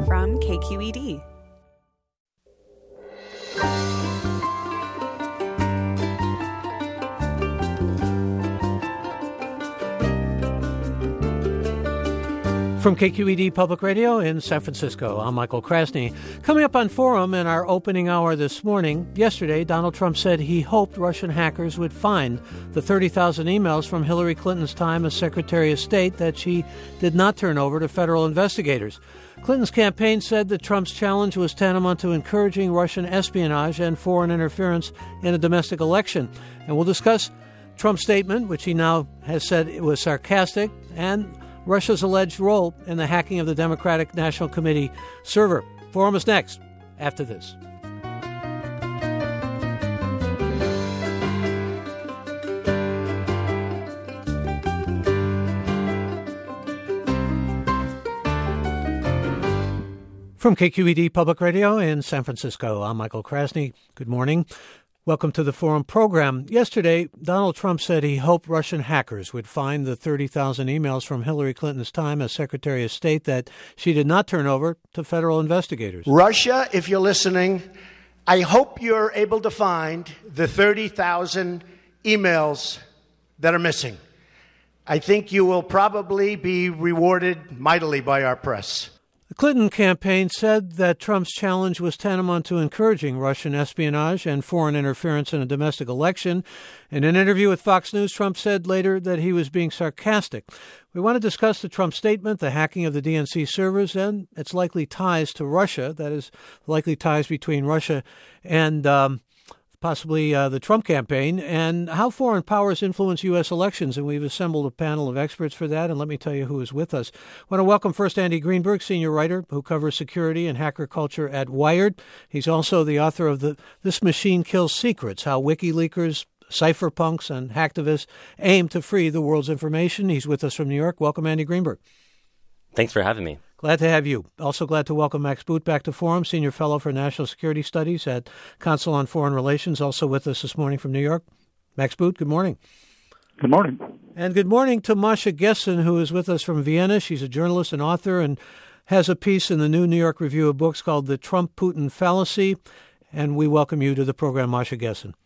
from KQED. From KQED Public Radio in San Francisco, I'm Michael Krasny. Coming up on Forum in our opening hour this morning, yesterday, Donald Trump said he hoped Russian hackers would find the 30,000 emails from Hillary Clinton's time as Secretary of State that she did not turn over to federal investigators. Clinton's campaign said that Trump's challenge was tantamount to encouraging Russian espionage and foreign interference in a domestic election. And we'll discuss Trump's statement, which he now has said it was sarcastic, and Russia's alleged role in the hacking of the Democratic National Committee server. Forum is next, after this. From KQED Public Radio in San Francisco, I'm Michael Krasny. Good morning. Welcome to the Forum program. Yesterday, Donald Trump said he hoped Russian hackers would find the 30,000 emails from Hillary Clinton's time as Secretary of State that she did not turn over to federal investigators. Russia, if you're listening, I hope you're able to find the 30,000 emails that are missing. I think you will probably be rewarded mightily by our press. The Clinton campaign said that Trump's challenge was tantamount to encouraging Russian espionage and foreign interference in a domestic election. In an interview with Fox News, Trump said later that he was being sarcastic. We want to discuss the Trump statement, the hacking of the DNC servers, and its likely ties to Russia, that is, likely ties between Russia and possibly the Trump campaign, and how foreign powers influence U.S. elections. And we've assembled a panel of experts for that, and let me tell you who is with us. I want to welcome first Andy Greenberg, senior writer who covers security and hacker culture at Wired. He's also the author of This Machine Kills Secrets, How WikiLeakers, Cypherpunks, and hacktivists aim to free the world's information. He's with us from New York. Welcome, Andy Greenberg. Thanks for having me. Glad to have you. Also glad to welcome Max Boot back to Forum, Senior Fellow for National Security Studies at Council on Foreign Relations, also with us this morning from New York. Max Boot, good morning. Good morning. And good morning to Masha Gessen, who is with us from Vienna. She's a journalist and author and has a piece in the new New York Review of Books called The Trump-Putin Fallacy. And we welcome you to the program, Masha Gessen.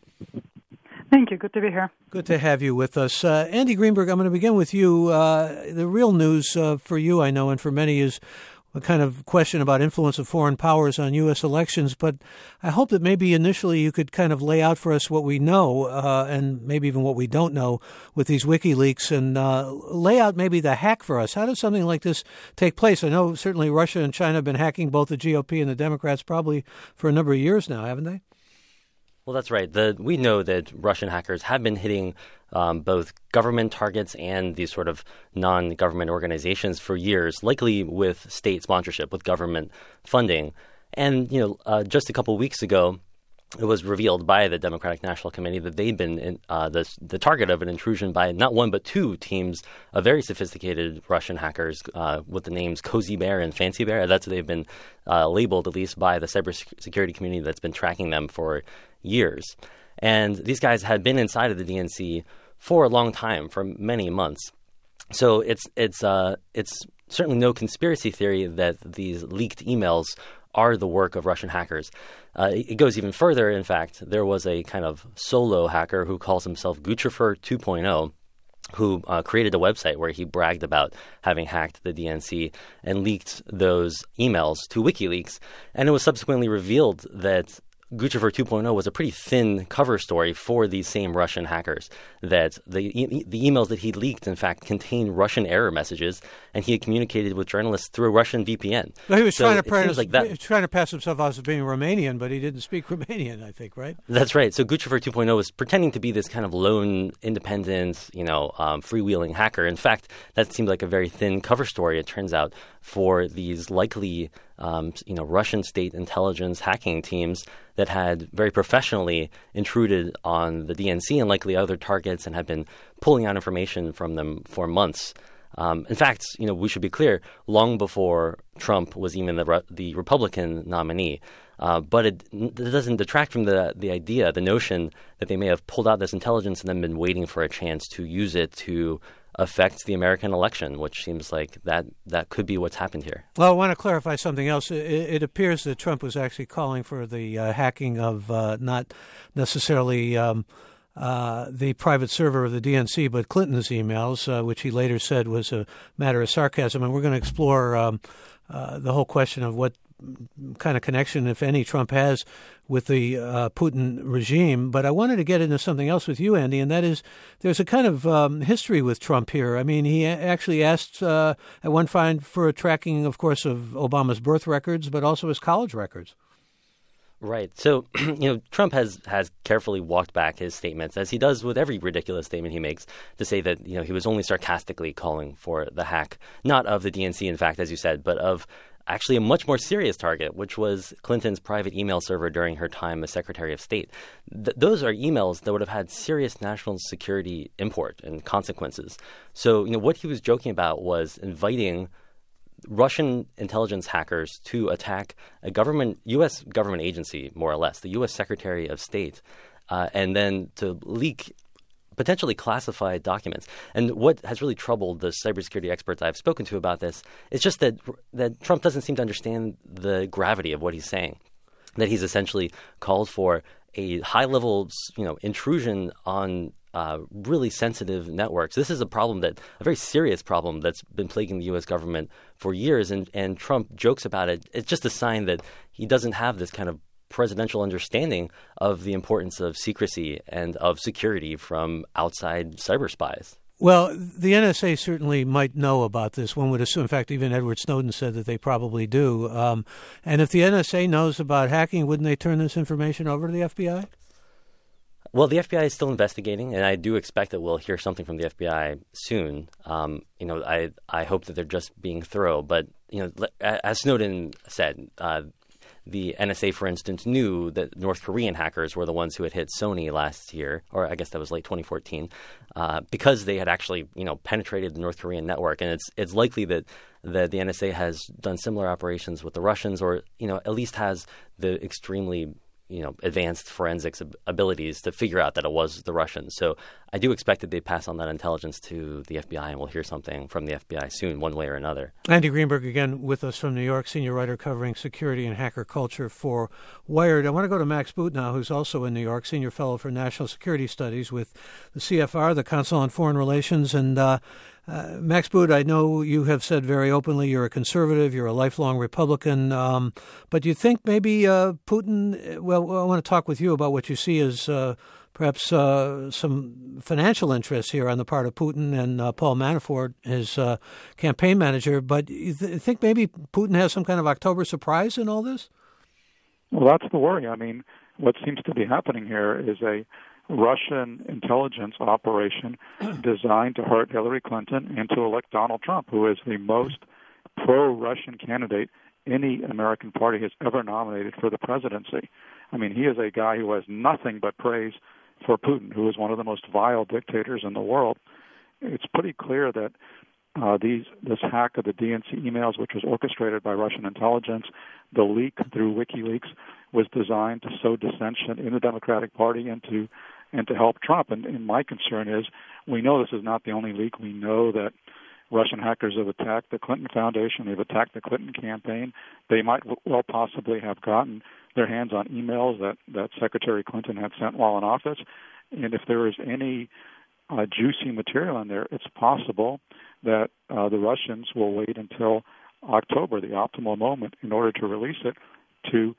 Thank you. Good to be here. Good to have you with us. Andy Greenberg, I'm going to begin with you. The real news for you, I know, and for many is a kind of question about influence of foreign powers on U.S. elections. But I hope that maybe initially you could kind of lay out for us what we know and maybe even what we don't know with these WikiLeaks and lay out maybe the hack for us. How does something like this take place? I know certainly Russia and China have been hacking both the GOP and the Democrats probably for a number of years now, haven't they? Well, that's right. We know that Russian hackers have been hitting both government targets and these sort of non-government organizations for years, likely with state sponsorship, with government funding. And, just a couple of weeks ago, it was revealed by the Democratic National Committee that they'd been the target of an intrusion by not one but two teams of very sophisticated Russian hackers with the names Cozy Bear and Fancy Bear. That's what they've been labeled, at least by the cybersecurity community that's been tracking them for years. And these guys had been inside of the DNC for a long time, for many months. So it's certainly no conspiracy theory that these leaked emails are the work of Russian hackers. It goes even further. In fact, there was a kind of solo hacker who calls himself Guccifer 2.0, who created a website where he bragged about having hacked the DNC and leaked those emails to WikiLeaks. And it was subsequently revealed that Guccifer 2.0 was a pretty thin cover story for these same Russian hackers, that the emails that he leaked, in fact, contained Russian error messages, and he had communicated with journalists through a Russian VPN. Well, he was trying to pass himself out as being Romanian, but he didn't speak Romanian, I think, right? That's right. So Guccifer 2.0 was pretending to be this kind of lone, independent, freewheeling hacker. In fact, that seemed like a very thin cover story, it turns out, for these likely Russian state intelligence hacking teams that had very professionally intruded on the DNC and likely other targets and had been pulling out information from them for months. In fact, we should be clear, long before Trump was even the Republican nominee. But it doesn't detract from the idea, the notion that they may have pulled out this intelligence and then been waiting for a chance to use it to affect the American election, which seems like that could be what's happened here. Well, I want to clarify something else. It appears that Trump was actually calling for the hacking of not necessarily the private server of the DNC, but Clinton's emails, which he later said was a matter of sarcasm. And we're going to explore the whole question of what kind of connection, if any, Trump has with the Putin regime. But I wanted to get into something else with you, Andy, and that is there's a kind of history with Trump here. I mean, he actually asked at one time for a tracking, of course, of Obama's birth records, but also his college records. Right. So, Trump has carefully walked back his statements, as he does with every ridiculous statement he makes, to say that, he was only sarcastically calling for the hack, not of the DNC, in fact, as you said, but of actually a much more serious target, which was Clinton's private email server during her time as Secretary of State. Those are emails that would have had serious national security import and consequences. So, what he was joking about was inviting Russian intelligence hackers to attack a U.S. government agency, more or less, the U.S. Secretary of State, and then to leak potentially classified documents. And what has really troubled the cybersecurity experts I've spoken to about this is just that Trump doesn't seem to understand the gravity of what he's saying, that he's essentially called for a high-level, intrusion on really sensitive networks. This is a very serious problem that's been plaguing the U.S. government for years, and Trump jokes about it. It's just a sign that he doesn't have this kind of presidential understanding of the importance of secrecy and of security from outside cyber spies. Well, the NSA certainly might know about this. One would assume, in fact, even Edward Snowden said that they probably do. And if the NSA knows about hacking, wouldn't they turn this information over to the FBI? Well, the FBI is still investigating, and I do expect that we'll hear something from the FBI soon. I hope that they're just being thorough. But, as Snowden said, the NSA, for instance, knew that North Korean hackers were the ones who had hit Sony last year, or I guess that was late 2014, because they had actually, penetrated the North Korean network. And it's likely that the NSA has done similar operations with the Russians, or, at least has the extremely advanced forensics abilities to figure out that it was the Russians. So I do expect that they pass on that intelligence to the FBI, and we'll hear something from the FBI soon, one way or another. Andy Greenberg, again, with us from New York, senior writer covering security and hacker culture for Wired. I want to go to Max Boot now, who's also in New York, senior fellow for national security studies with the CFR, the Council on Foreign Relations. And Max Boot, I know you have said very openly you're a conservative, you're a lifelong Republican, but do you think maybe Putin, well, I want to talk with you about what you see as perhaps some financial interests here on the part of Putin and Paul Manafort, his campaign manager, but you think maybe Putin has some kind of October surprise in all this? Well, that's the worry. I mean, what seems to be happening here is a Russian intelligence operation designed to hurt Hillary Clinton and to elect Donald Trump, who is the most pro-Russian candidate any American party has ever nominated for the presidency. I mean, he is a guy who has nothing but praise for Putin, who is one of the most vile dictators in the world. It's pretty clear that this hack of the DNC emails, which was orchestrated by Russian intelligence, the leak through WikiLeaks, was designed to sow dissension in the Democratic Party and to help Trump. And my concern is, we know this is not the only leak. We know that Russian hackers have attacked the Clinton Foundation. They've attacked the Clinton campaign. They might well possibly have gotten their hands on emails that Secretary Clinton had sent while in office. And if there is any juicy material in there, it's possible that the Russians will wait until October, the optimal moment, in order to release it to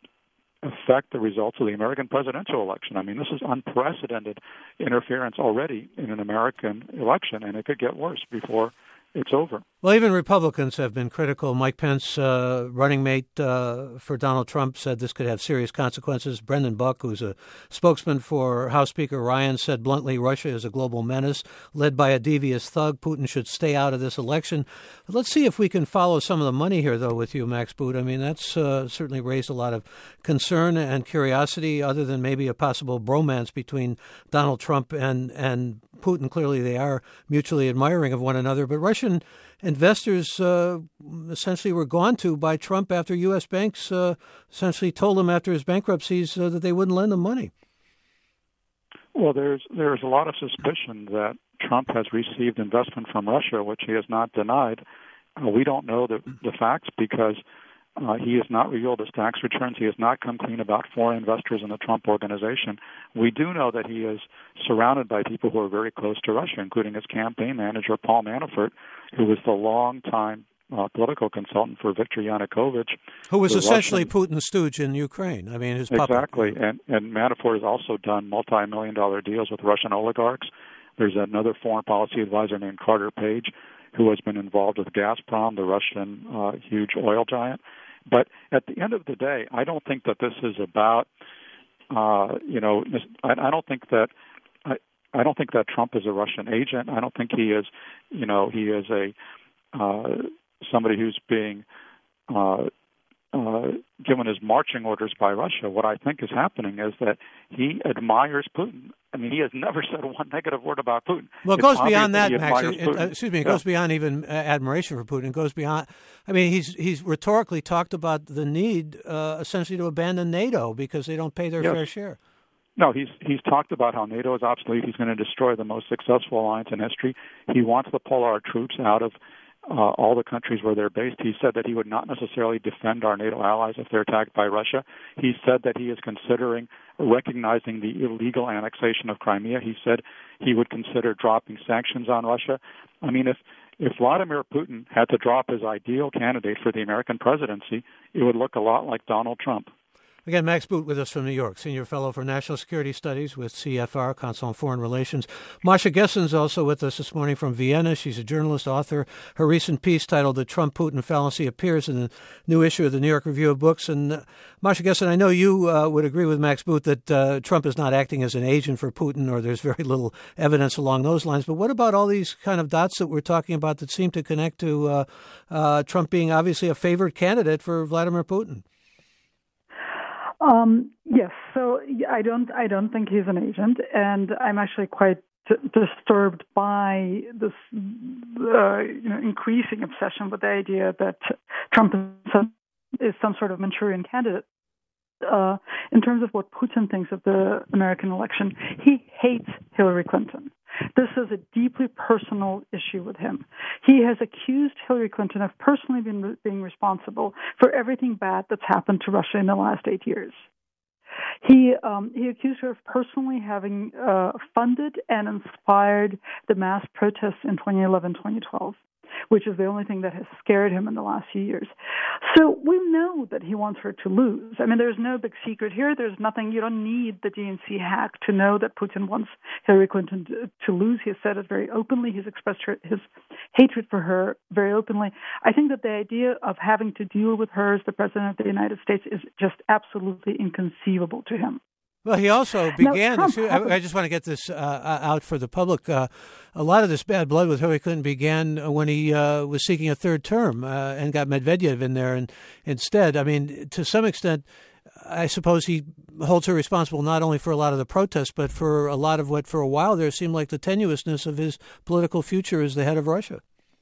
affect the results of the American presidential election. I mean, this is unprecedented interference already in an American election, and it could get worse before it's over. Well, even Republicans have been critical. Mike Pence, running mate for Donald Trump, said this could have serious consequences. Brendan Buck, who's a spokesman for House Speaker Ryan, said bluntly, Russia is a global menace led by a devious thug. Putin should stay out of this election. But let's see if we can follow some of the money here, though, with you, Max Boot. I mean, that's certainly raised a lot of concern and curiosity, other than maybe a possible bromance between Donald Trump and Putin. Clearly, they are mutually admiring of one another. But Russian investors essentially were gone to by Trump after U.S. banks essentially told him after his bankruptcies that they wouldn't lend him money. Well, there's a lot of suspicion that Trump has received investment from Russia, which he has not denied. We don't know the facts because he has not revealed his tax returns. He has not come clean about foreign investors in the Trump organization. We do know that he is surrounded by people who are very close to Russia, including his campaign manager, Paul Manafort, who was the longtime political consultant for Viktor Yanukovych. Who was essentially Putin's stooge in Ukraine. I mean, his puppet. Exactly. And Manafort has also done multi-million-dollar deals with Russian oligarchs. There's another foreign policy advisor named Carter Page who has been involved with Gazprom, the Russian huge oil giant. But at the end of the day, I don't think that this is about, I don't think that Trump is a Russian agent. I don't think he is, he is a somebody who's being given his marching orders by Russia. What I think is happening is that he admires Putin. I mean, he has never said one negative word about Putin. Well, it goes beyond that, Max. It goes beyond even admiration for Putin. It goes beyond. I mean, he's rhetorically talked about the need essentially to abandon NATO because they don't pay their fair share. No, he's talked about how NATO is obsolete. He's going to destroy the most successful alliance in history. He wants to pull our troops out of all the countries where they're based. He said that he would not necessarily defend our NATO allies if they're attacked by Russia. He said that he is considering recognizing the illegal annexation of Crimea. He said he would consider dropping sanctions on Russia. I mean, if Vladimir Putin had to drop his ideal candidate for the American presidency, it would look a lot like Donald Trump. Again, Max Boot with us from New York, Senior Fellow for National Security Studies with CFR, Council on Foreign Relations. Masha Gessen's also with us this morning from Vienna. She's a journalist, author. Her recent piece titled The Trump-Putin Fallacy appears in the new issue of the New York Review of Books. And Masha Gessen, I know you would agree with Max Boot that Trump is not acting as an agent for Putin, or there's very little evidence along those lines. But what about all these kind of dots that we're talking about that seem to connect to Trump being obviously a favored candidate for Vladimir Putin? Yes. So I don't think he's an agent, and I'm actually quite disturbed by this, increasing obsession with the idea that Trump is some sort of Manchurian candidate. In terms of what Putin thinks of the American election, he hates Hillary Clinton. This is a deeply personal issue with him. He has accused Hillary Clinton of personally being responsible for everything bad that's happened to Russia in the last 8 years. He accused her of personally having funded and inspired the mass protests in 2011-2012, which is the only thing that has scared him in the last few years. So we know that he wants her to lose. I mean, there's no big secret here. There's nothing. You don't need the DNC hack to know that Putin wants Hillary Clinton to lose. He has said it very openly. He's expressed his hatred for her very openly. I think that the idea of having to deal with her as the president of the United States is just absolutely inconceivable to him. Well, he also began, I just want to get this out for the public, a lot of this bad blood with Hillary Clinton began when he was seeking a third term and got Medvedev in there and instead. I mean, to some extent, I suppose he holds her responsible not only for a lot of the protests, but for a lot of what for a while there seemed like the tenuousness of his political future as the head of Russia.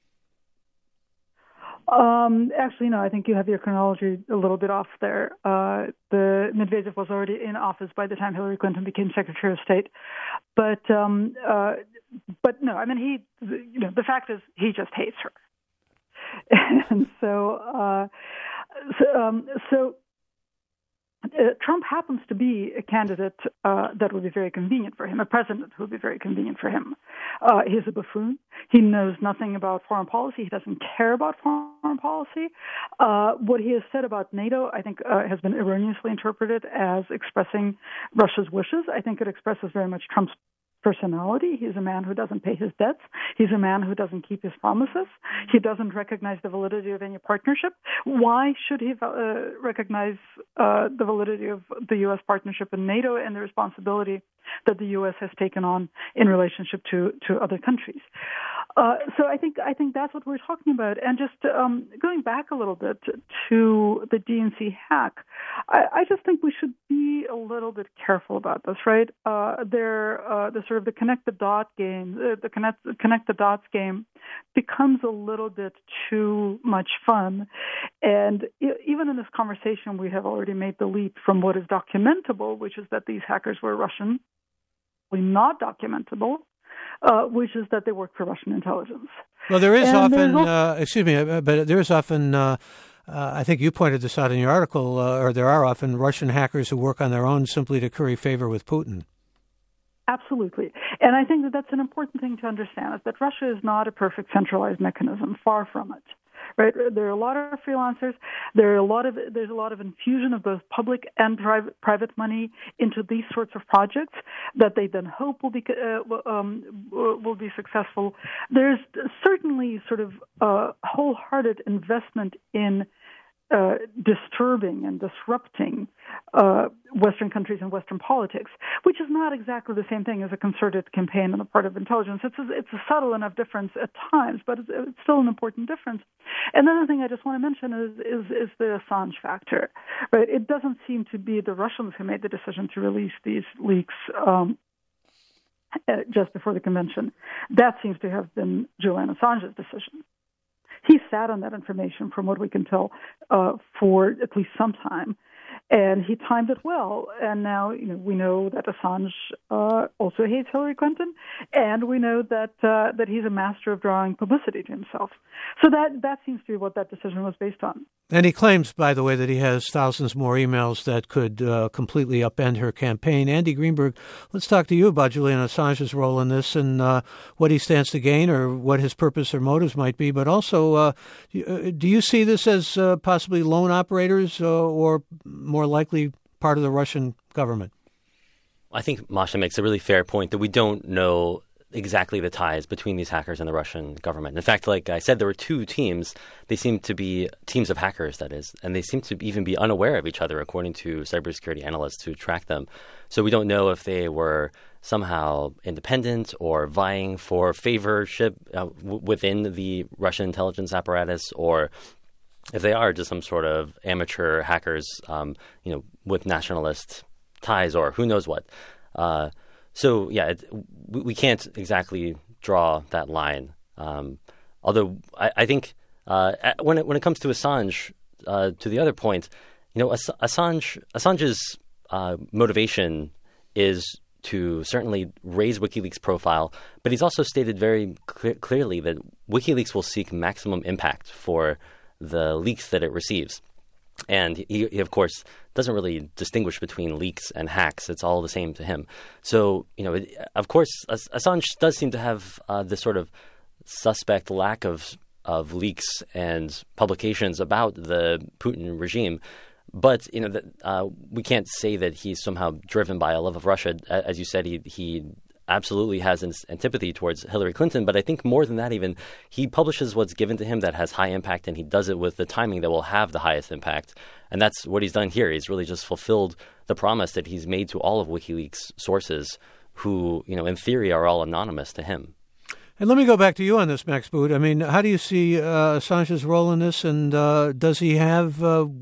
Actually, no, I think you have your chronology a little bit off there. The Medvedev was already in office by the time Hillary Clinton became Secretary of State. But no, I mean, the fact is he just hates her. And so Trump happens to be a candidate that would be very convenient for him, a president who would be very convenient for him. He's a buffoon. He knows nothing about foreign policy. He doesn't care about foreign policy. What he has said about NATO, I think, has been erroneously interpreted as expressing Russia's wishes. I think it expresses very much Trump's personality. He's a man who doesn't pay his debts. He's a man who doesn't keep his promises. He doesn't recognize the validity of any partnership. Why should he recognize the validity of the U.S. partnership in NATO and the responsibility that the U.S. has taken on in relationship to other countries? So I think that's what we're talking about. And just going back a little bit to the DNC hack, I just think we should be a little bit careful about this, right? The sort of the connect the dots game becomes a little bit too much fun. And even in this conversation, we have already made the leap from what is documentable, which is that these hackers were Russian, not documentable, which is that they work for Russian intelligence. Well, there is often, but there is often, I think you pointed this out in your article, or there are often Russian hackers who work on their own simply to curry favor with Putin. Absolutely. And I think that that's an important thing to understand, is that Russia is not a perfect centralized mechanism, far from it. Right? There are a lot of freelancers. There's a lot of infusion of both public and private money into these sorts of projects that they then hope will be successful. There's certainly sort of wholehearted investment in disturbing and disrupting Western countries and Western politics, which is not exactly the same thing as a concerted campaign on the part of intelligence. It's a subtle enough difference at times, but it's still an important difference. And another thing I just want to mention is the Assange factor. Right? It doesn't seem to be the Russians who made the decision to release these leaks just before the convention. That seems to have been Julian Assange's decision. He sat on that information, from what we can tell, for at least some time, and he timed it well. And now, we know that Assange also hates Hillary Clinton, and we know that he's a master of drawing publicity to himself. So that seems to be what that decision was based on. And he claims, by the way, that he has thousands more emails that could completely upend her campaign. Andy Greenberg, let's talk to you about Julian Assange's role in this and what he stands to gain, or what his purpose or motives might be. But also, do you see this as possibly lone operators or more likely part of the Russian government? I think Masha makes a really fair point that we don't know exactly the ties between these hackers and the Russian government. In fact, like I said, there were two teams. They seem to be teams of hackers, that is, and they seem to even be unaware of each other, according to cybersecurity analysts who track them. So we don't know if they were somehow independent or vying for favorship within the Russian intelligence apparatus, or if they are just some sort of amateur hackers, with nationalist ties, or who knows what. So, yeah, we can't exactly draw that line. Although I think when it comes to Assange, to the other point, Assange's motivation is to certainly raise WikiLeaks' profile, but he's also stated very clearly that WikiLeaks will seek maximum impact for the leaks that it receives. And he, of course, doesn't really distinguish between leaks and hacks. It's all the same to him. So, of course, Assange does seem to have this sort of suspect lack of leaks and publications about the Putin regime. But, we can't say that he's somehow driven by a love of Russia. As you said, he absolutely has an antipathy towards Hillary Clinton, but I think more than that even, he publishes what's given to him that has high impact, and he does it with the timing that will have the highest impact. And that's what he's done here. He's really just fulfilled the promise that he's made to all of WikiLeaks sources who, in theory, are all anonymous to him. And let me go back to you on this, Max Boot. I mean, how do you see Assange's role in this? And does he have,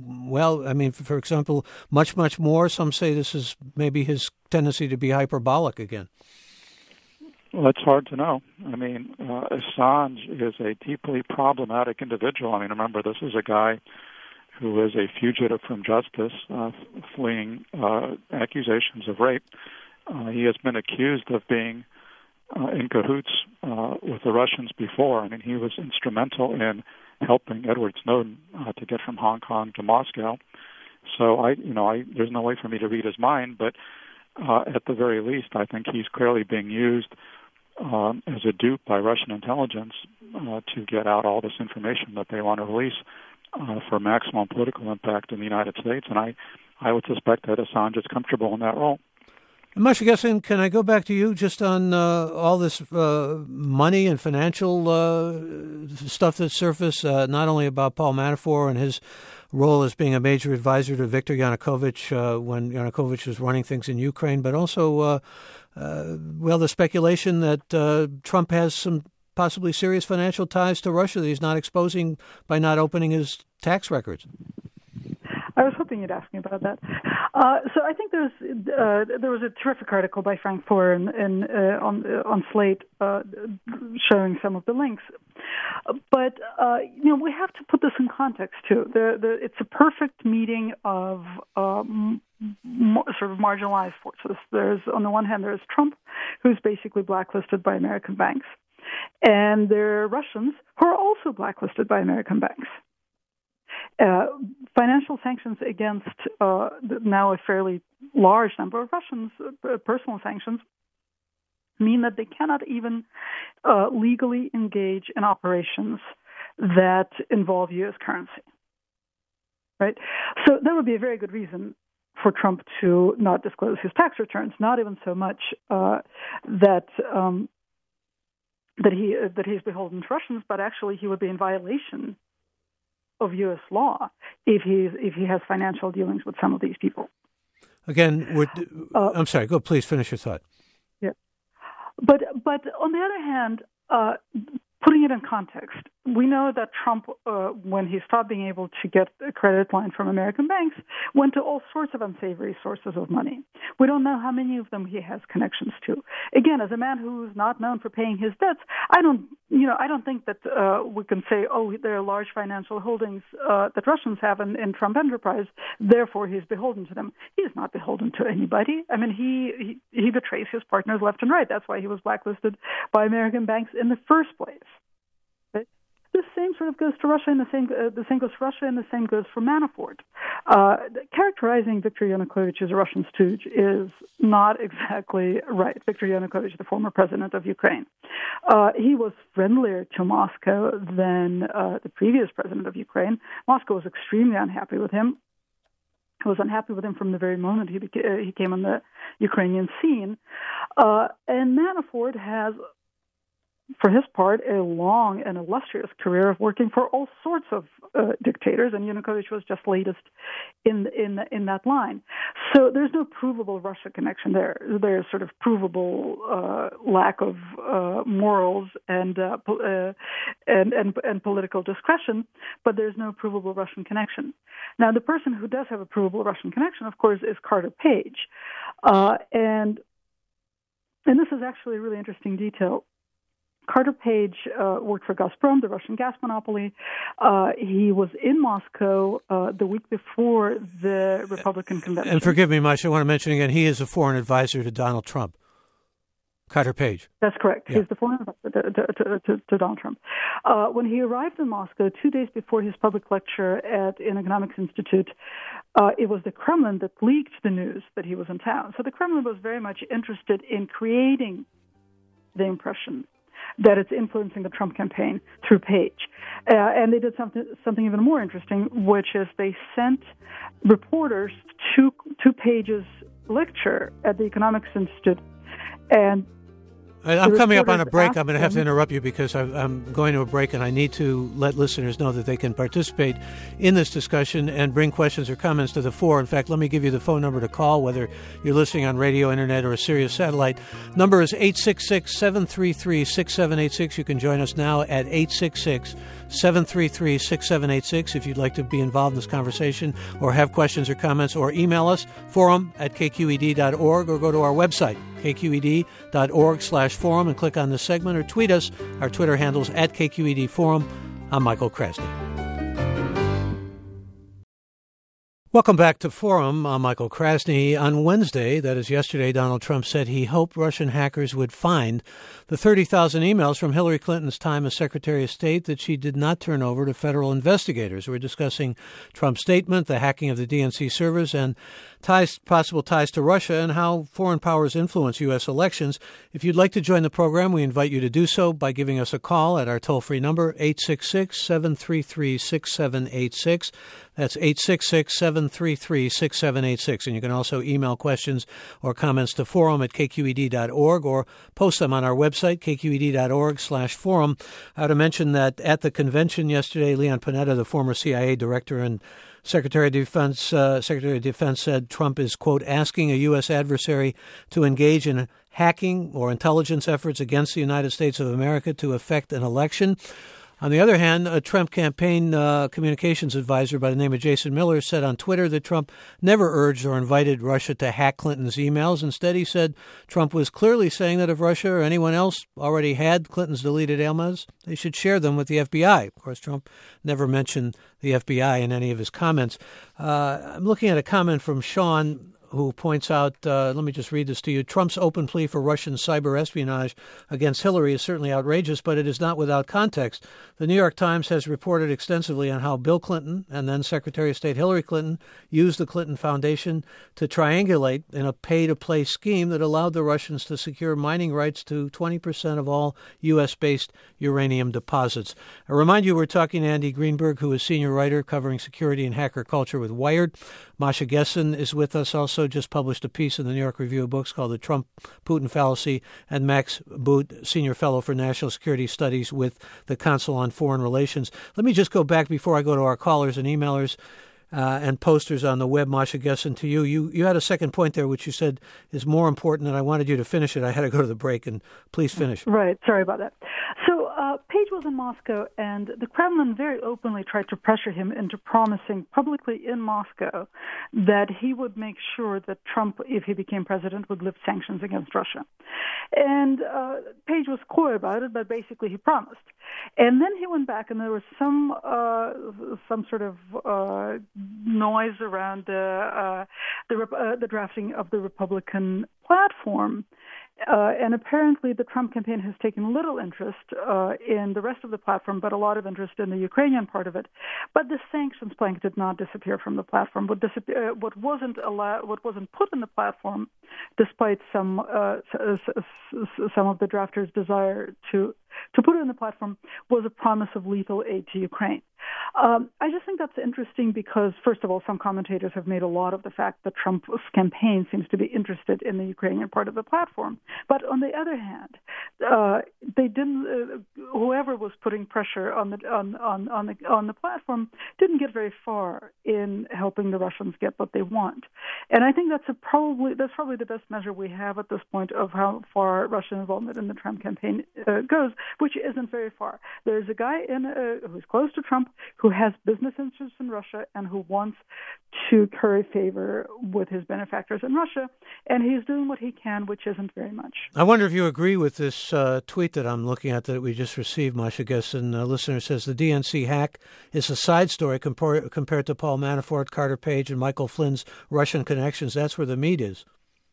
for example, much, much more? Some say this is maybe his tendency to be hyperbolic again. Well, it's hard to know. I mean, Assange is a deeply problematic individual. I mean, remember, this is a guy who is a fugitive from justice, fleeing accusations of rape. He has been accused of being in cahoots with the Russians before. I mean, he was instrumental in helping Edward Snowden to get from Hong Kong to Moscow. So there's no way for me to read his mind, but at the very least, I think he's clearly being used as a dupe by Russian intelligence to get out all this information that they want to release for maximum political impact in the United States. And I would suspect that Assange is comfortable in that role. Masha Gessen, can I go back to you just on all this money and financial stuff that surfaced, not only about Paul Manafort and his role as being a major advisor to Viktor Yanukovych when Yanukovych was running things in Ukraine, but also, the speculation that Trump has some possibly serious financial ties to Russia that he's not exposing by not opening his tax records. I was hoping you'd ask me about that. So I think there was a terrific article by Frank Foer on Slate showing some of the links. But we have to put this in context too. It's a perfect meeting of sort of marginalized forces. There's, on the one hand, there's Trump, who's basically blacklisted by American banks. And there are Russians who are also blacklisted by American banks. Financial sanctions against now a fairly large number of Russians, personal sanctions, mean that they cannot even legally engage in operations that involve U.S. currency. Right? So that would be a very good reason for Trump to not disclose his tax returns, not even so much that he's beholden to Russians, but actually he would be in violation of U.S. law if he has financial dealings with some of these people. Again, I'm sorry. Go, please finish your thought. Yeah, but on the other hand, putting it in context, we know that Trump, when he stopped being able to get a credit line from American banks, went to all sorts of unsavory sources of money. We don't know how many of them he has connections to. Again, as a man who's not known for paying his debts, I don't think that we can say, oh, there are large financial holdings that Russians have in Trump Enterprise, therefore he's beholden to them. He is not beholden to anybody. I mean, he betrays his partners left and right. That's why he was blacklisted by American banks in the first place. The same sort of goes to Russia, and the same goes for Russia, and the same goes for Manafort. Characterizing Viktor Yanukovych as a Russian stooge is not exactly right. Viktor Yanukovych, the former president of Ukraine, he was friendlier to Moscow than the previous president of Ukraine. Moscow was extremely unhappy with him. He was unhappy with him from the very moment he came on the Ukrainian scene. And Manafort has, for his part, a long and illustrious career of working for all sorts of dictators, and Yanukovych was just latest in that line. So there's no provable Russia connection there. There's sort of provable lack of morals and political discretion, but there's no provable Russian connection. Now, the person who does have a provable Russian connection, of course, is Carter Page, and this is actually a really interesting detail. Carter Page worked for Gazprom, the Russian gas monopoly. He was in Moscow the week before the Republican convention. And forgive me, Masha, I want to mention again, he is a foreign advisor to Donald Trump. Carter Page. That's correct. Yeah. He's the foreign advisor to Donald Trump. When he arrived in Moscow 2 days before his public lecture at an economics institute, it was the Kremlin that leaked the news that he was in town. So the Kremlin was very much interested in creating the impression that it's influencing the Trump campaign through Page. And they did something even more interesting, which is they sent reporters to Page's lecture at the Economics Institute. And I'm coming up on a break. I'm going to have to interrupt you because I'm going to a break, and I need to let listeners know that they can participate in this discussion and bring questions or comments to the fore. In fact, let me give you the phone number to call, whether you're listening on radio, internet, or a Sirius satellite. Number is 866-733-6786. You can join us now at 866-733-6786 if you'd like to be involved in this conversation or have questions or comments, or email us, forum@kqed.org, or go to our website, kqed.org/forum, and click on the segment, or tweet us. Our Twitter handle's @KQED Forum. I'm Michael Krasny. Welcome back to Forum. I'm Michael Krasny. On Wednesday, that is yesterday, Donald Trump said he hoped Russian hackers would find the 30,000 emails from Hillary Clinton's time as Secretary of State that she did not turn over to federal investigators. We're discussing Trump's statement, the hacking of the DNC servers, and possible ties to Russia, and how foreign powers influence U.S. elections. If you'd like to join the program, we invite you to do so by giving us a call at our toll-free number, 866-733-6786. That's 866-733-6786. And you can also email questions or comments to forum@kqed.org, or post them on our website, kqed.org/forum. I ought to mention that at the convention yesterday, Leon Panetta, the former CIA director and Secretary of Defense said Trump is, quote, asking a U.S. adversary to engage in hacking or intelligence efforts against the United States of America to affect an election. On the other hand, a Trump campaign communications advisor by the name of Jason Miller said on Twitter that Trump never urged or invited Russia to hack Clinton's emails. Instead, he said Trump was clearly saying that if Russia or anyone else already had Clinton's deleted emails, they should share them with the FBI. Of course, Trump never mentioned the FBI in any of his comments. I'm looking at a comment from Sean. who points out, let me just read this to you, Trump's open plea for Russian cyber espionage against Hillary is certainly outrageous, but it is not without context. The New York Times has reported extensively on how Bill Clinton and then Secretary of State Hillary Clinton used the Clinton Foundation to triangulate in a pay-to-play scheme that allowed the Russians to secure mining rights to 20% of all U.S.-based uranium deposits. I remind you we're talking to Andy Greenberg, who is senior writer covering security and hacker culture with Wired. Masha Gessen is with us, also just published a piece in the New York Review of Books called The Trump-Putin Fallacy, and Max Boot, Senior Fellow for National Security Studies with the Council on Foreign Relations. Let me just go back before I go to our callers and emailers and posters on the web, Masha Gessen, to you. You had a second point there, which you said is more important, and I wanted you to finish it. I had to go to the break, and please finish. Right. Sorry about that. So Page was in Moscow, and the Kremlin very openly tried to pressure him into promising publicly in Moscow that he would make sure that Trump, if he became president, would lift sanctions against Russia. And Page was coy about it, but basically he promised. And then he went back, and there was some sort of noise around the drafting of the Republican platform. And apparently the Trump campaign has taken little interest in the rest of the platform, but a lot of interest in the Ukrainian part of it. But the sanctions plank did not disappear from the platform. What wasn't put in the platform, despite some of the drafters' desire to put it in the platform, was a promise of lethal aid to Ukraine. I just think that's interesting because, first of all, some commentators have made a lot of the fact that Trump's campaign seems to be interested in the Ukrainian part of the platform. But on the other hand, they didn't. Whoever was putting pressure on the platform didn't get very far in helping the Russians get what they want. And I think that's probably the best measure we have at this point of how far Russian involvement in the Trump campaign goes, which isn't very far. There's a guy who's close to Trump who has business interests in Russia and who wants to curry favor with his benefactors in Russia, and he's doing what he can, which isn't very much. I wonder if you agree with this tweet that I'm looking at that we just received, Masha Gessen. A listener says the DNC hack is a side story compared to Paul Manafort, Carter Page, and Michael Flynn's Russian connections. That's where the meat is.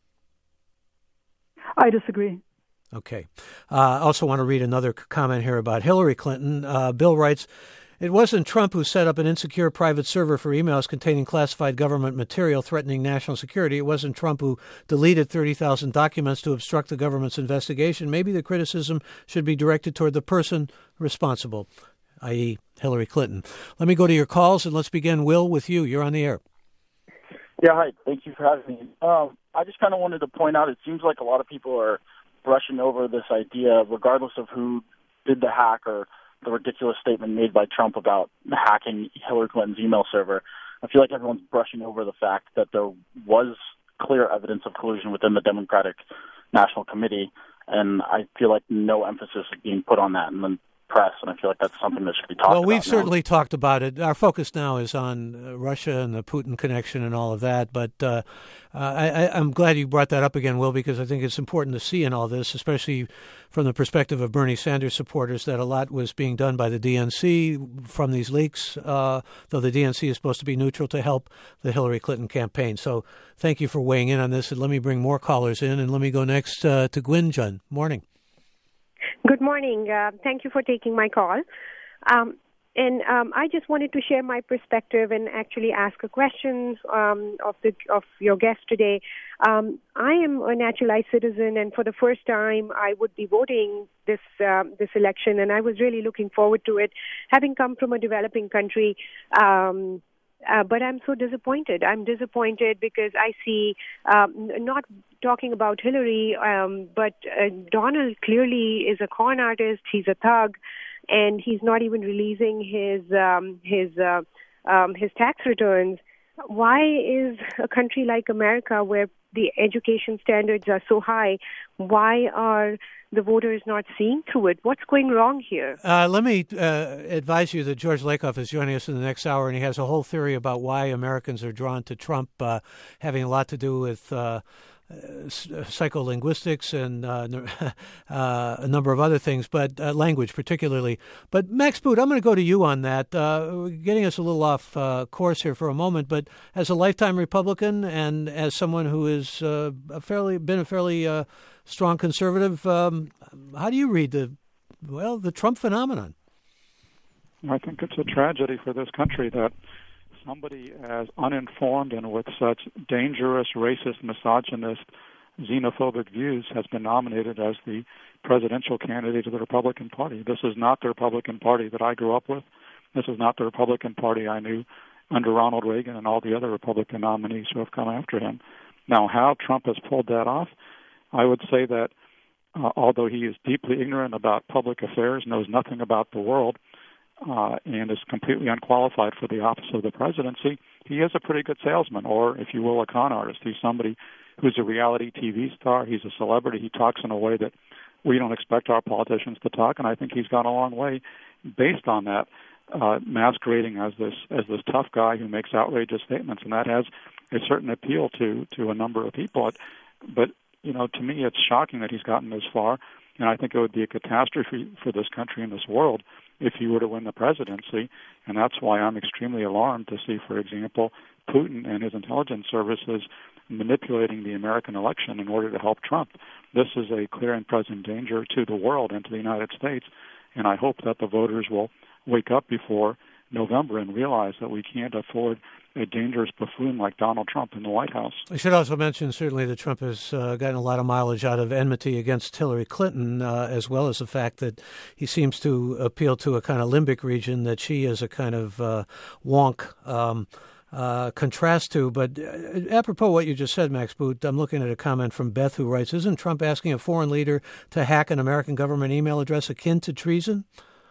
I disagree. Okay. I also want to read another comment here about Hillary Clinton. Bill writes, it wasn't Trump who set up an insecure private server for emails containing classified government material threatening national security. It wasn't Trump who deleted 30,000 documents to obstruct the government's investigation. Maybe the criticism should be directed toward the person responsible, i.e. Hillary Clinton. Let me go to your calls, and let's begin, Will, with you. You're on the air. Yeah, hi. Thank you for having me. I just kind of wanted to point out, it seems like a lot of people are brushing over this idea, regardless of who did the hack or the ridiculous statement made by Trump about hacking Hillary Clinton's email server. I feel like everyone's brushing over the fact that there was clear evidence of collusion within the Democratic National Committee, and I feel like no emphasis is being put on that in the press, and I feel like that's something that should be talked about. Well, we've certainly talked about it. Our focus now is on Russia and the Putin connection and all of that, but I'm glad you brought that up again, Will, because I think it's important to see in all this, especially from the perspective of Bernie Sanders supporters, that a lot was being done by the DNC from these leaks, though the DNC is supposed to be neutral to help the Hillary Clinton campaign. So thank you for weighing in on this, and let me bring more callers in, and let me go next to Gwynjun. Morning. Good morning. Thank you for taking my call. I just wanted to share my perspective and actually ask a question of your guest today. I am a naturalized citizen, and for the first time, I would be voting this election, and I was really looking forward to it, having come from a developing country. But I'm so disappointed. I'm disappointed because I see, not talking about Hillary, but Donald clearly is a con artist. He's a thug, and he's not even releasing his tax returns. Why is a country like America, where the education standards are so high, why are the voters not seeing through it? What's going wrong here? Let me advise you that George Lakoff is joining us in the next hour, and he has a whole theory about why Americans are drawn to Trump, having a lot to do with psycholinguistics and a number of other things, but language particularly. But Max Boot, I'm going to go to you on that. Getting us a little off course here for a moment, but as a lifetime Republican and as someone who has been a fairly strong conservative, how do you read the Trump phenomenon? I think it's a tragedy for this country that somebody as uninformed and with such dangerous, racist, misogynist, xenophobic views has been nominated as the presidential candidate of the Republican Party. This is not the Republican Party that I grew up with. This is not the Republican Party I knew under Ronald Reagan and all the other Republican nominees who have come after him. Now, how Trump has pulled that off, I would say that although he is deeply ignorant about public affairs, knows nothing about the world, and is completely unqualified for the office of the presidency, he is a pretty good salesman, or, if you will, a con artist. He's somebody who's a reality TV star. He's a celebrity. He talks in a way that we don't expect our politicians to talk, and I think he's gone a long way based on that, masquerading as this tough guy who makes outrageous statements, and that has a certain appeal to a number of people. But to me, it's shocking that he's gotten this far, and I think it would be a catastrophe for this country and this world if he were to win the presidency, and that's why I'm extremely alarmed to see, for example, Putin and his intelligence services manipulating the American election in order to help Trump. This is a clear and present danger to the world and to the United States, and I hope that the voters will wake up before November and realize that we can't afford a dangerous buffoon like Donald Trump in the White House. I should also mention, certainly, that Trump has gotten a lot of mileage out of enmity against Hillary Clinton, as well as the fact that he seems to appeal to a kind of limbic region that she is a kind of wonk contrast to. But apropos what you just said, Max Boot, I'm looking at a comment from Beth who writes, isn't Trump asking a foreign leader to hack an American government email address akin to treason?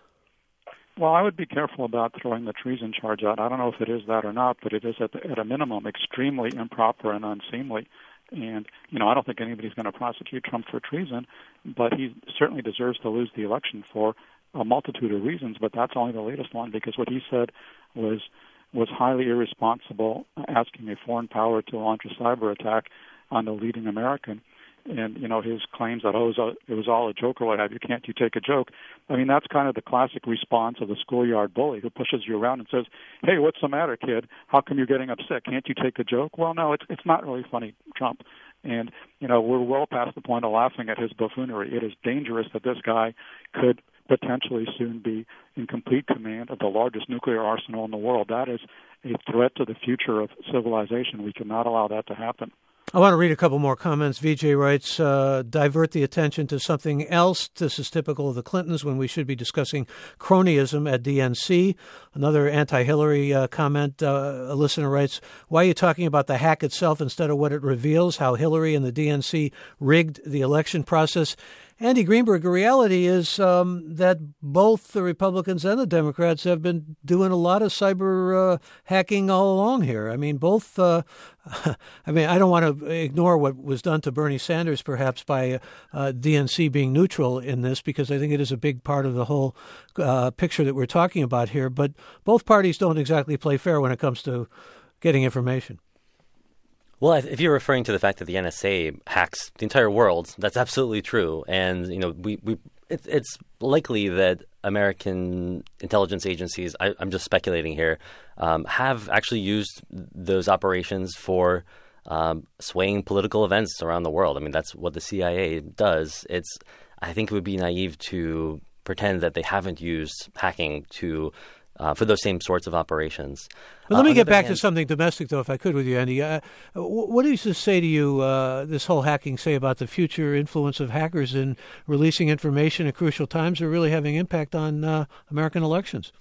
Well, I would be careful about throwing the treason charge out. I don't know if it is that or not, but it is at a minimum extremely improper and unseemly. And, I don't think anybody's going to prosecute Trump for treason, but he certainly deserves to lose the election for a multitude of reasons, but that's only the latest one, because what he said was highly irresponsible, asking a foreign power to launch a cyber attack on the leading American. And, his claims that, it was all a joke or what have you, can't you take a joke? I mean, that's kind of the classic response of the schoolyard bully who pushes you around and says, hey, what's the matter, kid? How come you're getting upset? Can't you take a joke? Well, no, it's not really funny, Trump. And, we're well past the point of laughing at his buffoonery. It is dangerous that this guy could potentially soon be in complete command of the largest nuclear arsenal in the world. That is a threat to the future of civilization. We cannot allow that to happen. I want to read a couple more comments. VJ writes, divert the attention to something else. This is typical of the Clintons when we should be discussing cronyism at DNC. Another anti-Hillary comment, a listener writes, why are you talking about the hack itself instead of what it reveals, how Hillary and the DNC rigged the election process? Andy Greenberg, the reality is that both the Republicans and the Democrats have been doing a lot of cyber hacking all along here. I mean, I don't want to ignore what was done to Bernie Sanders, perhaps, by DNC being neutral in this, because I think it is a big part of the whole picture that we're talking about here. But both parties don't exactly play fair when it comes to getting information. Well, if you're referring to the fact that the NSA hacks the entire world, that's absolutely true. And, it's likely that American intelligence agencies, I'm just speculating here, have actually used those operations for swaying political events around the world. I mean, that's what the CIA does. I think it would be naive to pretend that they haven't used hacking for those same sorts of operations. But let me get back to something domestic, though, if I could, with you, Andy. What does this say to you, this whole hacking, say about the future influence of hackers in releasing information at crucial times or really having impact on American elections?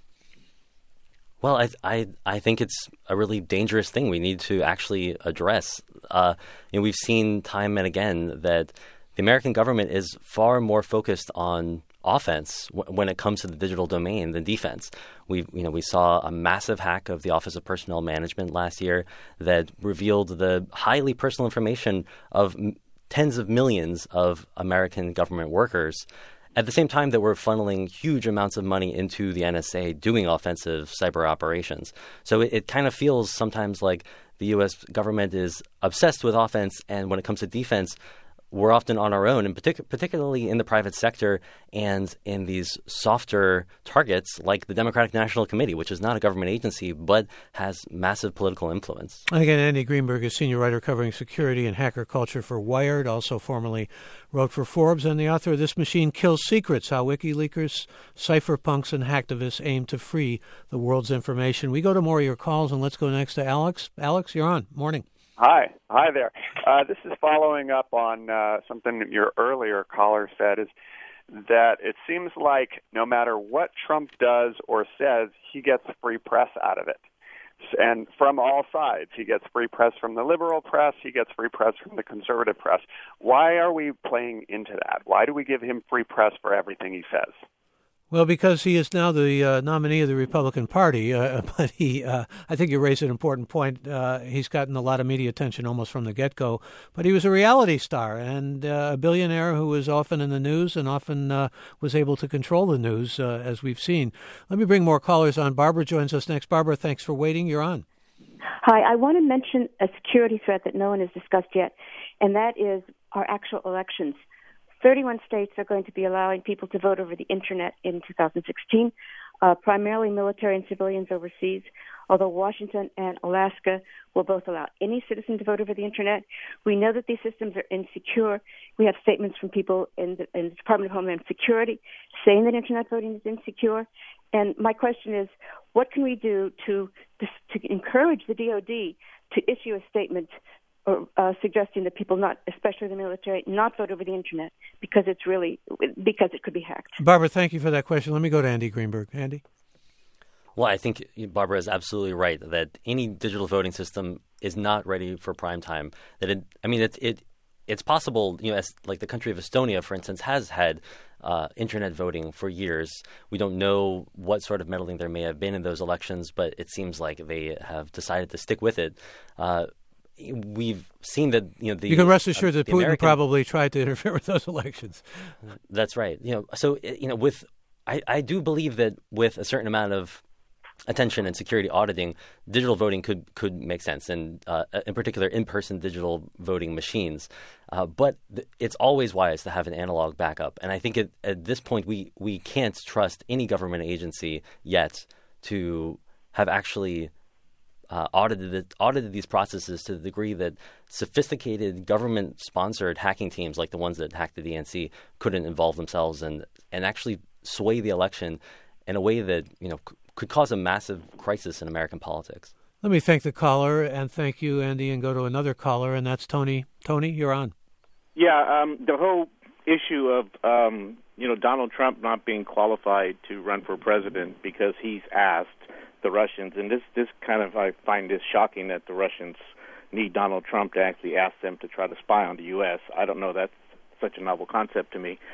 Well, I think it's a really dangerous thing we need to actually address. We've seen time and again that the American government is far more focused on offense when it comes to the digital domain than defense. We saw a massive hack of the Office of Personnel Management last year that revealed the highly personal information of tens of millions of American government workers, at the same time that we're funneling huge amounts of money into the NSA doing offensive cyber operations. So it kind of feels sometimes like the U.S. government is obsessed with offense, and when it comes to defense, we're often on our own, and particularly in the private sector and in these softer targets like the Democratic National Committee, which is not a government agency but has massive political influence. Again, Andy Greenberg is senior writer covering security and hacker culture for Wired, also formerly wrote for Forbes, and the author of This Machine Kills Secrets, How WikiLeakers, Cypherpunks, and Hacktivists Aim to Free the World's Information. We go to more of your calls, and let's go next to Alex. Alex, you're on. Morning. Hi there. This is following up on something your earlier caller said, is that it seems like no matter what Trump does or says, he gets free press out of it. And from all sides. He gets free press from the liberal press. He gets free press from the conservative press. Why are we playing into that? Why do we give him free press for everything he says? Well, because he is now the nominee of the Republican Party, but I think you raised an important point. He's gotten a lot of media attention almost from the get-go, but he was a reality star and a billionaire who was often in the news and often was able to control the news, as we've seen. Let me bring more callers on. Barbara joins us next. Barbara, thanks for waiting. You're on. Hi, I want to mention a security threat that no one has discussed yet, and that is our actual elections. 31 states are going to be allowing people to vote over the Internet in 2016, primarily military and civilians overseas, although Washington and Alaska will both allow any citizen to vote over the Internet. We know that these systems are insecure. We have statements from people in the Department of Homeland Security saying that Internet voting is insecure. And my question is, what can we do to encourage the DOD to issue a statement suggesting that people, not especially the military, not vote over the Internet because it could be hacked? Barbara, thank you for that question. Let me go to Andy Greenberg. Andy? Well, I think Barbara is absolutely right that any digital voting system is not ready for prime time. It's possible, as like the country of Estonia, for instance, has had internet voting for years. We don't know what sort of meddling there may have been in those elections, but it seems like they have decided to stick with it. We've seen that you can rest assured that Putin probably tried to interfere with those elections. That's right. I do believe that with a certain amount of attention and security auditing, digital voting could make sense, and in particular, in-person digital voting machines. But it's always wise to have an analog backup, and I think at this point we can't trust any government agency yet to have actually audited these processes to the degree that sophisticated government-sponsored hacking teams like the ones that hacked the DNC couldn't involve themselves and actually sway the election in a way that could cause a massive crisis in American politics. Let me thank the caller and thank you, Andy, and go to another caller, and that's Tony. Tony, you're on. Yeah, the whole issue of Donald Trump not being qualified to run for president because he's asked the Russians, and this kind of, I find this shocking that the Russians need Donald Trump to actually ask them to try to spy on the U.S. I don't know, that's such a novel concept to me.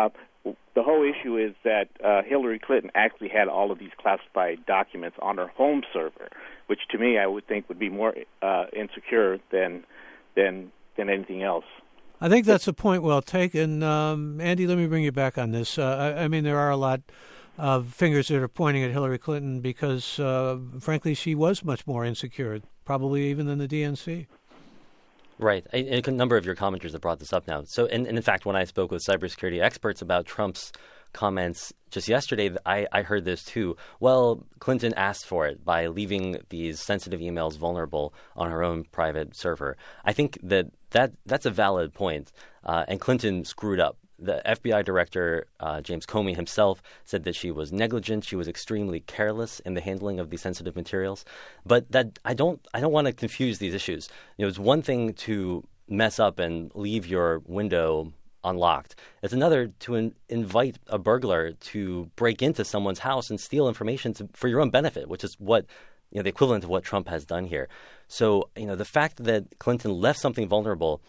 The whole issue is that Hillary Clinton actually had all of these classified documents on her home server, which to me I would think would be more insecure than anything else. I think that's a point well taken. Andy, let me bring you back on this. There are a lot of fingers that are pointing at Hillary Clinton because, frankly, she was much more insecure, probably even than the DNC. Right. A number of your commenters have brought this up now. So, and in fact, when I spoke with cybersecurity experts about Trump's comments just yesterday, I heard this too. Well, Clinton asked for it by leaving these sensitive emails vulnerable on her own private server. I think that's a valid point, and Clinton screwed up. The FBI director, James Comey himself, said that she was negligent. She was extremely careless in the handling of these sensitive materials. But that I don't want to confuse these issues. It's one thing to mess up and leave your window unlocked. It's another to invite a burglar to break into someone's house and steal information for your own benefit, which is what the equivalent of what Trump has done here. So the fact that Clinton left something vulnerable.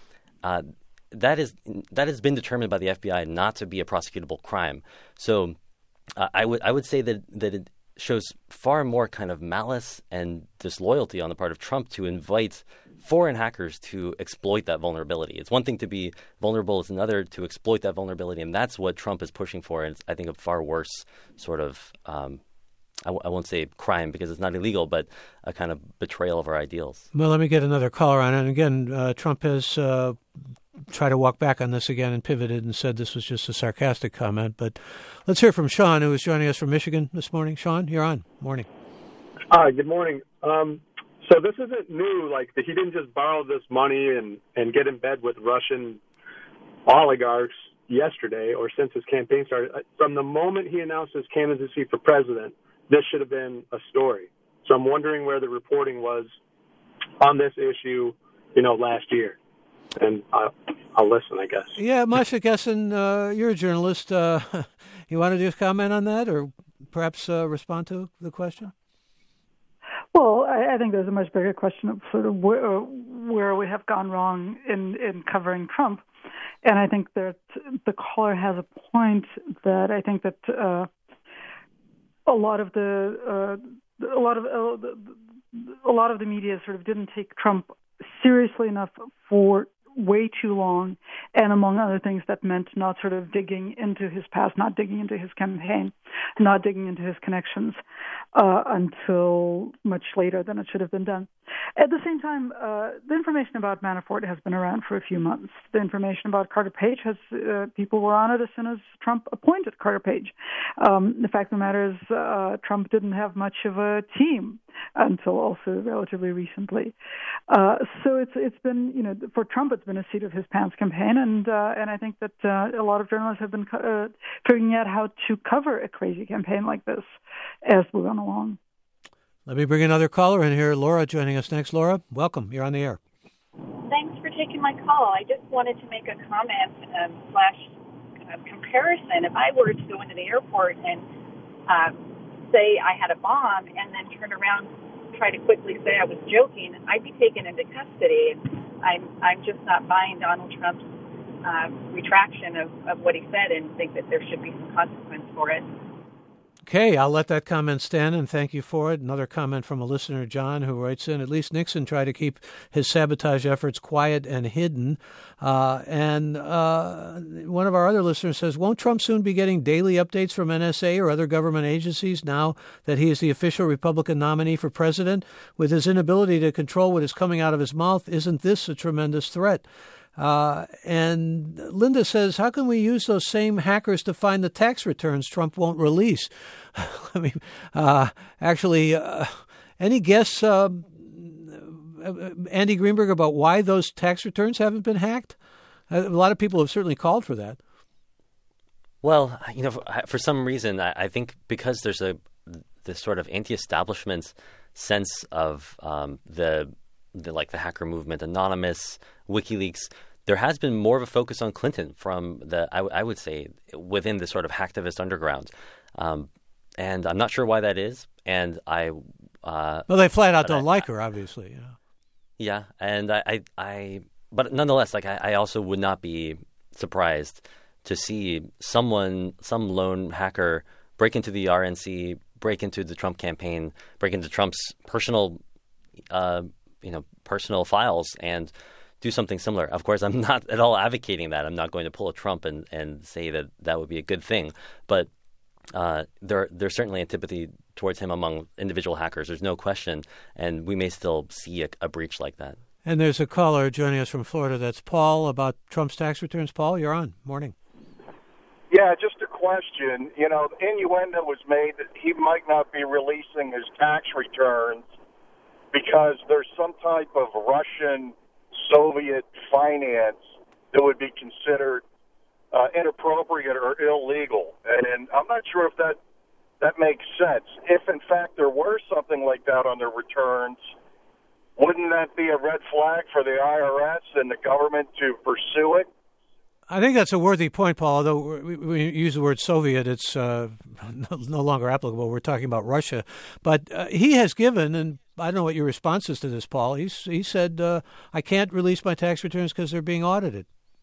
That has been determined by the FBI not to be a prosecutable crime. So I would say that it shows far more kind of malice and disloyalty on the part of Trump to invite foreign hackers to exploit that vulnerability. It's one thing to be vulnerable; it's another to exploit that vulnerability, and that's what Trump is pushing for. And it's, I think, a far worse sort of I won't say crime because it's not illegal, but a kind of betrayal of our ideals. Well, let me get another caller on. And again, Trump has tried to walk back on this again and pivoted and said this was just a sarcastic comment. But let's hear from Sean, who is joining us from Michigan this morning. Sean, you're on. Morning. Hi, good morning. So this isn't new. Like, he didn't just borrow this money and get in bed with Russian oligarchs yesterday or since his campaign started. From the moment he announced his candidacy for president, this should have been a story. So I'm wondering where the reporting was on this issue, last year. And I'll listen, I guess. Yeah, Masha Gessen, you're a journalist. You want to just comment on that or perhaps respond to the question? Well, I think there's a much bigger question of sort of where we have gone wrong in covering Trump. And I think that the caller has a point that I think that a lot of the media sort of didn't take Trump seriously enough for way too long, and among other things, that meant not sort of digging into his past, not digging into his campaign, not digging into his connections until much later than it should have been done. At the same time, the information about Manafort has been around for a few months. The information about Carter Page people were on it as soon as Trump appointed Carter Page. The fact of the matter is Trump didn't have much of a team until also relatively recently. So it's been, for Trump, it's been a seat of his pants campaign, and I think that a lot of journalists have been figuring out how to cover a crazy campaign like this as we've gone along. Let me bring another caller in here. Laura joining us next. Laura, welcome. You're on the air. Thanks for taking my call. I just wanted to make a comment / comparison. If I were to go into the airport and say I had a bomb and then turn around and try to quickly say I was joking, I'd be taken into custody. I'm just not buying Donald Trump's retraction of what he said and think that there should be some consequence for it. Okay, I'll let that comment stand, and thank you for it. Another comment from a listener, John, who writes in, at least Nixon tried to keep his sabotage efforts quiet and hidden. And one of our other listeners says, won't Trump soon be getting daily updates from NSA or other government agencies now that he is the official Republican nominee for president? With his inability to control what is coming out of his mouth, isn't this a tremendous threat? And Linda says, how can we use those same hackers to find the tax returns Trump won't release? I mean, any guess, Andy Greenberg, about why those tax returns haven't been hacked? A lot of people have certainly called for that. Well, for some reason, I think because there's this sort of anti-establishment sense of the hacker movement, Anonymous, WikiLeaks. There has been more of a focus on Clinton from I would say, within the sort of hacktivist underground. And I'm not sure why that is. And well, they flat out don't like her, obviously. Yeah. And but nonetheless, I also would not be surprised to see some lone hacker break into the RNC, break into the Trump campaign, break into Trump's personal files and do something similar. Of course, I'm not at all advocating that. I'm not going to pull a Trump and say that would be a good thing. But there's certainly antipathy towards him among individual hackers. There's no question. And we may still see a breach like that. And there's a caller joining us from Florida. That's Paul about Trump's tax returns. Paul, you're on. Morning. Yeah, just a question. The innuendo was made that he might not be releasing his tax returns because there's some type of Russian Soviet finance that would be considered inappropriate or illegal. And I'm not sure if that makes sense. If, in fact, there were something like that on their returns, wouldn't that be a red flag for the IRS and the government to pursue it? I think that's a worthy point, Paul. Although we use the word Soviet, it's no longer applicable. We're talking about Russia. But he has given, and I don't know what your response is to this, Paul. He said, I can't release my tax returns because they're being audited.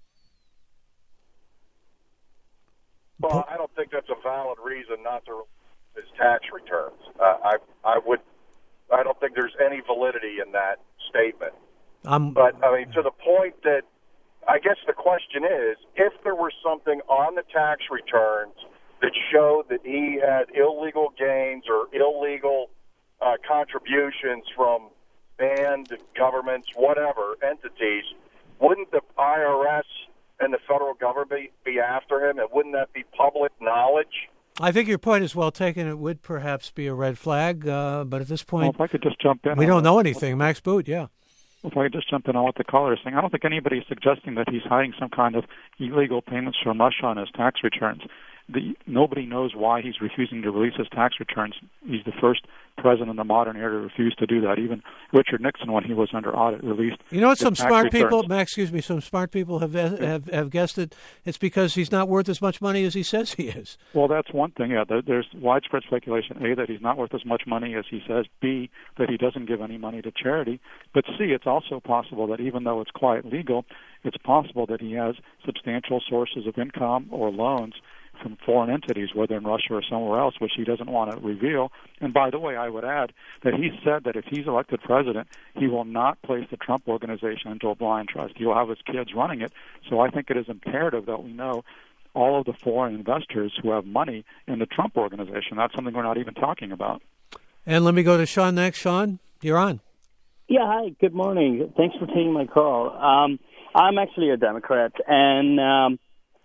Well, I don't think that's a valid reason not to release his tax returns. I don't think there's any validity in that statement. But, to the point that I guess the question is, if there were something on the tax returns that show that he had illegal gains or illegal contributions from banned governments, whatever, entities, wouldn't the IRS and the federal government be after him, and wouldn't that be public knowledge? I think your point is well taken. It would perhaps be a red flag, but at this point, well, if I could just jump in, we don't know anything. Max Boot, yeah. If I could just jump in on what the caller is saying, I don't think anybody is suggesting that he's hiding some kind of illegal payments from Russia on his tax returns. Nobody knows why he's refusing to release his tax returns. He's the first president in the modern era to refuse to do that. Even Richard Nixon, when he was under audit, released. You know what? Some smart returns. people, Max, excuse me, some smart people have guessed it. It's because he's not worth as much money as he says he is. Well, that's one thing. Yeah, there's widespread speculation: A, that he's not worth as much money as he says; B, that he doesn't give any money to charity. But C, it's also possible that even though it's quite legal, it's possible that he has substantial sources of income or loans from foreign entities, whether in Russia or somewhere else, which he doesn't want to reveal. And by the way, I would add that he said that if he's elected president, he will not place the Trump Organization into a blind trust. He will have his kids running it. So I think it is imperative that we know all of the foreign investors who have money in the Trump Organization. That's something we're not even talking about. And let me go to Sean next. Sean, you're on. Yeah, hi, good morning. Thanks for taking my call. I'm actually a Democrat, and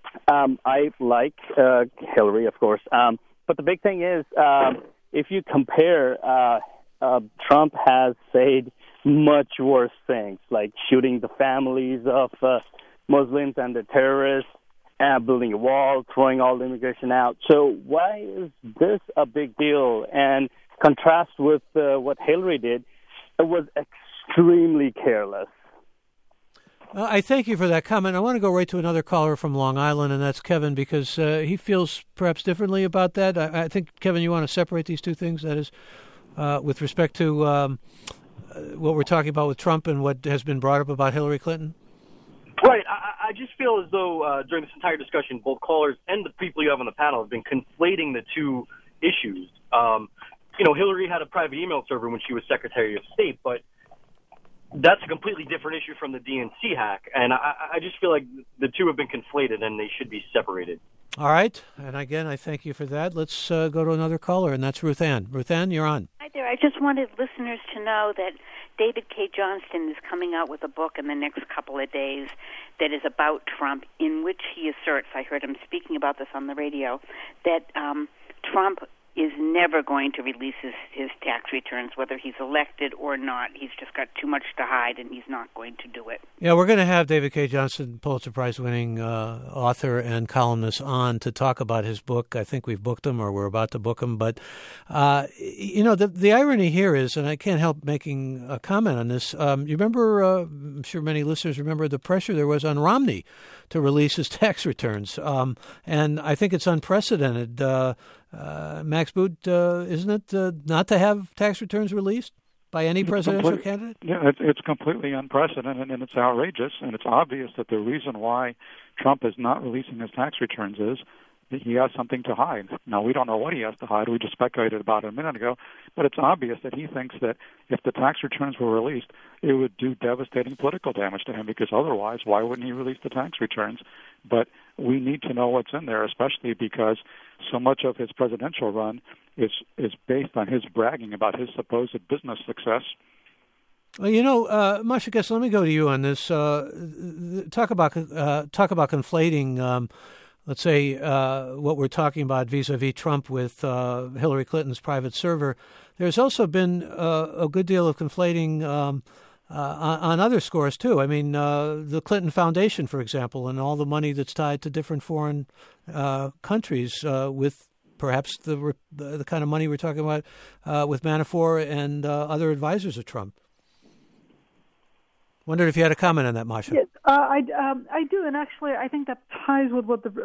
I like Hillary, of course. But the big thing is, if you compare, Trump has said much worse things, like shooting the families of Muslims and the terrorists, building a wall, throwing all the immigration out. So why is this a big deal? And contrast with what Hillary did, it was extremely careless. I thank you for that comment. I want to go right to another caller from Long Island, and that's Kevin, because he feels perhaps differently about that. I think, Kevin, you want to separate these two things, that is, with respect to what we're talking about with Trump and what has been brought up about Hillary Clinton? Right. I just feel as though during this entire discussion, both callers and the people you have on the panel have been conflating the two issues. Hillary had a private email server when she was Secretary of State, but that's a completely different issue from the DNC hack, and I just feel like the two have been conflated and they should be separated. All right, and again, I thank you for that. Let's go to another caller, and that's Ruth Ann. Ruth Ann, you're on. Hi there. I just wanted listeners to know that David K. Johnston is coming out with a book in the next couple of days that is about Trump, in which he asserts, I heard him speaking about this on the radio, that Trump is never going to release his tax returns, whether he's elected or not. He's just got too much to hide, and he's not going to do it. Yeah, we're going to have David K. Johnston, Pulitzer Prize-winning author and columnist, on to talk about his book. I think we've booked him, or we're about to book him. But, the irony here is, and I can't help making a comment on this, you remember, I'm sure many listeners remember the pressure there was on Romney to release his tax returns. And I think it's unprecedented. Max Boot, isn't it, not to have tax returns released by any presidential candidate? Yeah, it's completely unprecedented, and it's outrageous, and it's obvious that the reason why Trump is not releasing his tax returns is that he has something to hide. Now, we don't know what he has to hide. We just speculated about it a minute ago, but it's obvious that he thinks that if the tax returns were released, it would do devastating political damage to him, because otherwise, why wouldn't he release the tax returns? But we need to know what's in there, especially because so much of his presidential run is based on his bragging about his supposed business success. Well, Masha, I guess let me go to you on this. Talk about conflating, let's say, what we're talking about vis-a-vis Trump with Hillary Clinton's private server. There's also been a good deal of conflating on other scores, too. I mean, the Clinton Foundation, for example, and all the money that's tied to different foreign countries with perhaps the kind of money we're talking about with Manafort and other advisors of Trump. Wondered if you had a comment on that, Masha. Yes, I do, and actually, I think that ties with what the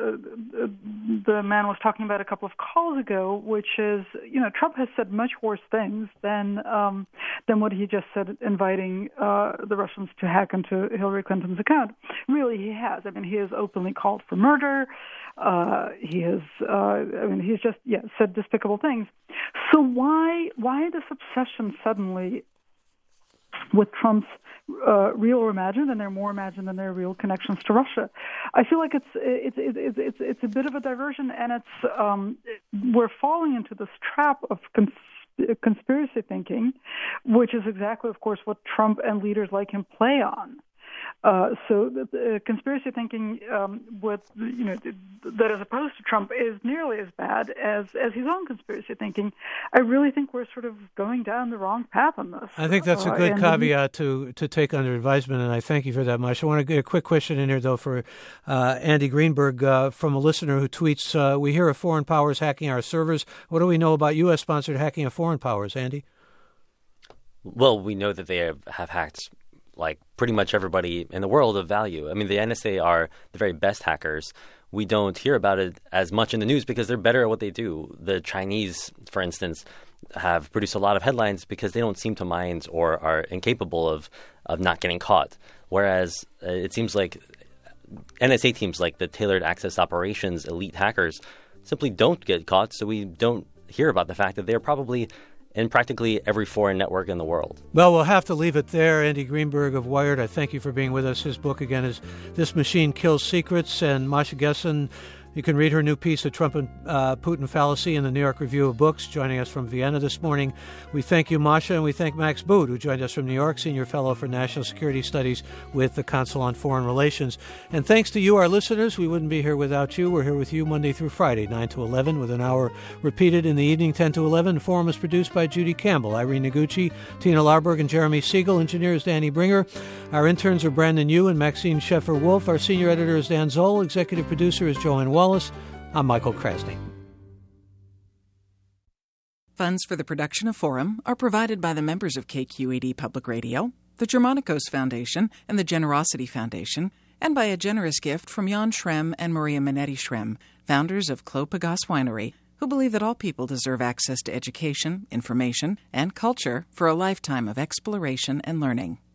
man was talking about a couple of calls ago, which is, Trump has said much worse things than what he just said, inviting the Russians to hack into Hillary Clinton's account. Really, he has. I mean, he has openly called for murder. He has. He's just said despicable things. So why this obsession suddenly with Trump's real or imagined, and they're more imagined than their real connections to Russia. I feel like it's a bit of a diversion, and we're falling into this trap of conspiracy thinking, which is exactly, of course, what Trump and leaders like him play on. So the conspiracy thinking that as opposed to Trump is nearly as bad as his own conspiracy thinking. I really think we're sort of going down the wrong path on this. I think that's a good caveat to take under advisement, and I thank you for that much. I want to get a quick question in here, though, for Andy Greenberg from a listener who tweets, we hear of foreign powers hacking our servers. What do we know about U.S.-sponsored hacking of foreign powers, Andy? Well, we know that they have hacked like pretty much everybody in the world of value. I mean, the NSA are the very best hackers. We don't hear about it as much in the news because they're better at what they do. The Chinese, for instance, have produced a lot of headlines because they don't seem to mind or are incapable of not getting caught. Whereas it seems like NSA teams like the Tailored Access Operations elite hackers simply don't get caught, so we don't hear about the fact that they're probably in practically every foreign network in the world. Well, we'll have to leave it there. Andy Greenberg of Wired, I thank you for being with us. His book, again, is This Machine Kills Secrets. And Masha Gessen, you can read her new piece, The Trump and Putin Fallacy, in the New York Review of Books, joining us from Vienna this morning. We thank you, Masha, and we thank Max Boot, who joined us from New York, Senior Fellow for National Security Studies with the Council on Foreign Relations. And thanks to you, our listeners. We wouldn't be here without you. We're here with you Monday through Friday, 9 to 11, with an hour repeated in the evening, 10 to 11. The Forum is produced by Judy Campbell, Irene Noguchi, Tina Larberg, and Jeremy Siegel. Engineer is Danny Bringer. Our interns are Brandon Yu and Maxine Sheffer-Wolf. Our senior editor is Dan Zoll. Executive producer is Joanne Wallace. I'm Michael Krasny. Funds for the production of Forum are provided by the members of KQED Public Radio, the Germanicos Foundation, and the Generosity Foundation, and by a generous gift from Jan Schrem and Maria Minetti Schrem, founders of Clos Pegase Winery, who believe that all people deserve access to education, information, and culture for a lifetime of exploration and learning.